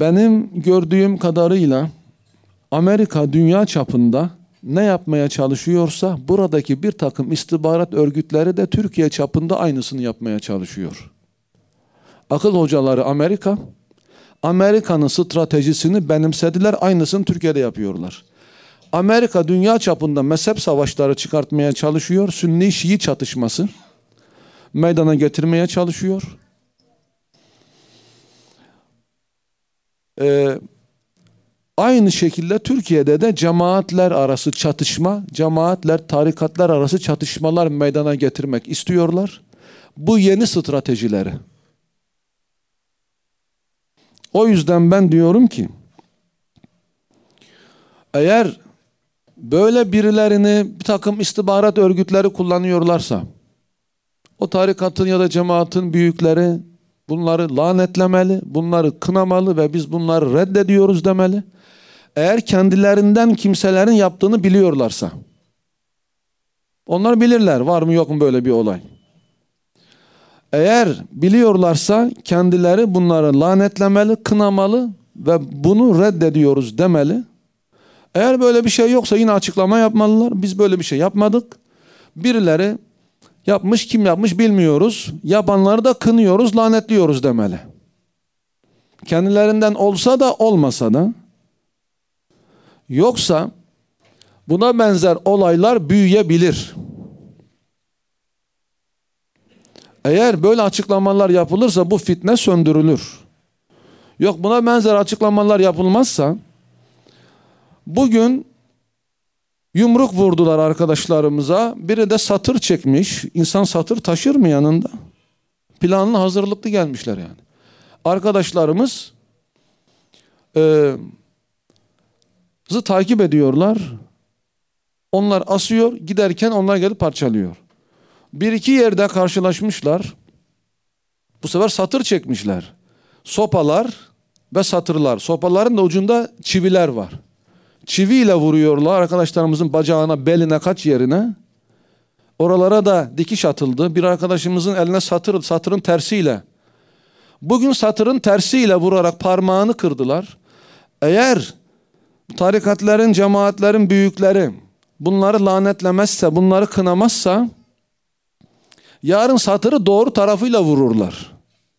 Benim gördüğüm kadarıyla Amerika dünya çapında ne yapmaya çalışıyorsa buradaki bir takım istihbarat örgütleri de Türkiye çapında aynısını yapmaya çalışıyor. Akıl hocaları Amerika, Amerika'nın stratejisini benimsediler, aynısını Türkiye'de yapıyorlar. Amerika dünya çapında mezhep savaşları çıkartmaya çalışıyor, Sünni-Şii çatışması meydana getirmeye çalışıyor. Aynı şekilde Türkiye'de de cemaatler arası çatışma, cemaatler, tarikatlar arası çatışmalar meydana getirmek istiyorlar. Bu yeni stratejileri. O yüzden ben diyorum ki, eğer böyle birilerini bir takım istihbarat örgütleri kullanıyorlarsa, o tarikatın ya da cemaatin büyükleri bunları lanetlemeli, bunları kınamalı ve biz bunları reddediyoruz demeli. Eğer kendilerinden kimselerin yaptığını biliyorlarsa, onlar bilirler var mı yok mu böyle bir olay. Eğer biliyorlarsa kendileri bunları lanetlemeli, kınamalı ve bunu reddediyoruz demeli. Eğer böyle bir şey yoksa yine açıklama yapmalılar. Biz böyle bir şey yapmadık. Birileri yapmış, kim yapmış bilmiyoruz. Yapanları da kınıyoruz, lanetliyoruz demeli. Kendilerinden olsa da olmasa da. Yoksa buna benzer olaylar büyüyebilir. Eğer böyle açıklamalar yapılırsa bu fitne söndürülür. Yok buna benzer açıklamalar yapılmazsa, bugün yumruk vurdular arkadaşlarımıza. Biri de satır çekmiş. İnsan satır taşır mı yanında? Planlı hazırlıklı gelmişler yani. Arkadaşlarımız takip ediyorlar. Onlar asıyor. Giderken onlar gelip parçalıyor. Bir iki yerde karşılaşmışlar. Bu sefer satır çekmişler. Sopalar ve satırlar. Sopaların da ucunda çiviler var. Çiviyle vuruyorlar arkadaşlarımızın bacağına, beline, kaç yerine. Oralara da dikiş atıldı. Bir arkadaşımızın eline satırın tersiyle. Bugün satırın tersiyle vurarak parmağını kırdılar. Eğer tarikatların, cemaatlerin büyükleri bunları lanetlemezse, bunları kınamazsa, yarın satırı doğru tarafıyla vururlar.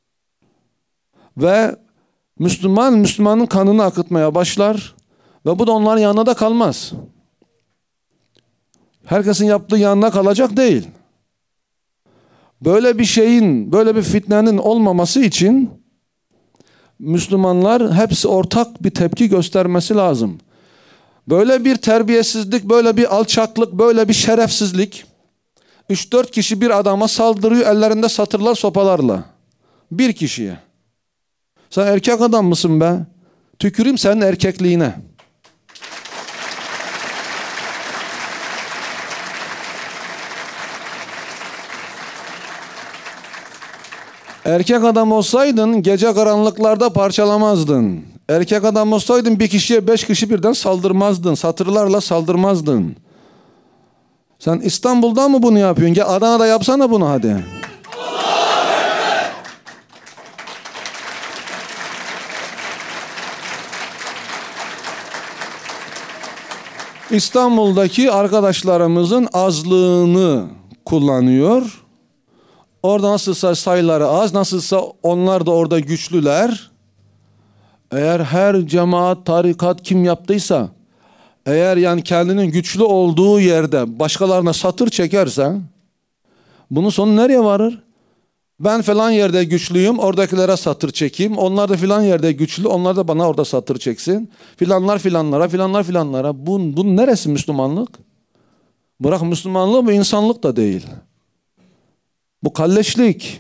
Ve Müslümanın kanını akıtmaya başlar. Ve bu da onların yanına da kalmaz. Herkesin yaptığı yanına kalacak değil. Böyle bir şeyin, böyle bir fitnenin olmaması için Müslümanlar hepsi ortak bir tepki göstermesi lazım. Böyle bir terbiyesizlik, böyle bir alçaklık, böyle bir şerefsizlik. 3-4 kişi bir adama saldırıyor ellerinde satırlar, sopalarla. Bir kişiye. Sen erkek adam mısın be? Tüküreyim senin erkekliğine. Erkek adam olsaydın gece karanlıklarda parçalamazdın. Erkek adam olsaydın bir kişiye 5 kişi birden saldırmazdın. Satırlarla saldırmazdın. Sen İstanbul'da mı bunu yapıyorsun? Gel Adana'da yapsana bunu hadi. İstanbul'daki arkadaşlarımızın azlığını kullanıyor. Orada nasılsa sayıları az, nasılsa onlar da orada güçlüler. Eğer her cemaat, tarikat kim yaptıysa, eğer yani kendinin güçlü olduğu yerde başkalarına satır çekerse, bunun sonu nereye varır? Ben falan yerde güçlüyüm, oradakilere satır çekeyim. Onlar da filan yerde güçlü, onlar da bana orada satır çeksin. Filanlar filanlara, filanlar filanlara. Bunun neresi Müslümanlık? Bırak Müslümanlığı, bu insanlık da değil. Bu kalleşlik.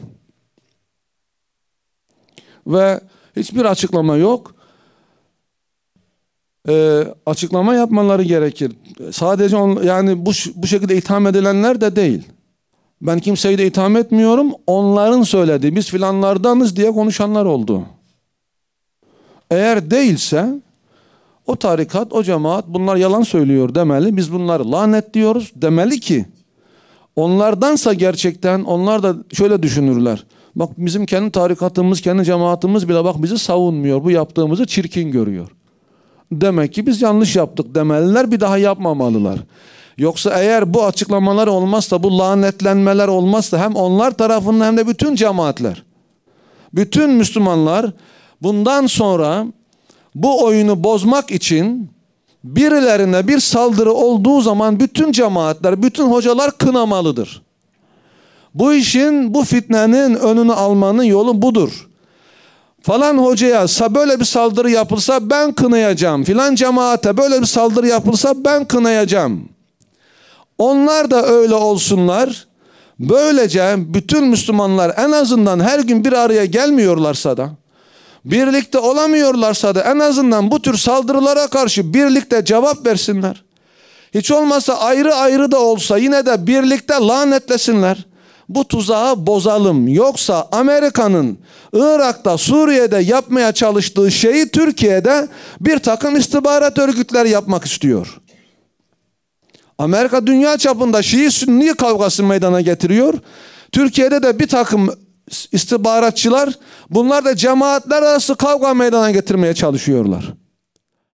Ve hiçbir açıklama yok. Açıklama yapmaları gerekir. Sadece yani bu şekilde itham edilenler de değil. Ben kimseyi de itham etmiyorum. Onların söylediği, biz filanlardanız diye konuşanlar oldu. Eğer değilse o tarikat, o cemaat bunlar yalan söylüyor demeli. Biz bunları lanetliyoruz demeli ki onlardansa gerçekten onlar da şöyle düşünürler. Bak bizim kendi tarikatımız, kendi cemaatimiz bile bak bizi savunmuyor. Bu yaptığımızı çirkin görüyor. Demek ki biz yanlış yaptık demeliler, bir daha yapmamalılar. Yoksa eğer bu açıklamalar olmazsa, bu lanetlenmeler olmazsa hem onlar tarafından hem de bütün cemaatler, bütün Müslümanlar bundan sonra bu oyunu bozmak için birilerine bir saldırı olduğu zaman bütün cemaatler, bütün hocalar kınamalıdır. Bu işin, bu fitnenin önünü almanın yolu budur. Falan hocaya böyle bir saldırı yapılsa ben kınayacağım. Filan cemaate böyle bir saldırı yapılsa ben kınayacağım. Onlar da öyle olsunlar. Böylece bütün Müslümanlar en azından her gün bir araya gelmiyorlarsa da, birlikte olamıyorlarsa da en azından bu tür saldırılara karşı birlikte cevap versinler. Hiç olmazsa ayrı ayrı da olsa yine de birlikte lanetlesinler. Bu tuzağı bozalım. Yoksa Amerika'nın Irak'ta, Suriye'de yapmaya çalıştığı şeyi Türkiye'de bir takım istihbarat örgütleri yapmak istiyor. Amerika dünya çapında Şii-Sünni kavgası meydana getiriyor. Türkiye'de de bir takım istihbaratçılar, bunlar da cemaatler arası kavga meydana getirmeye çalışıyorlar.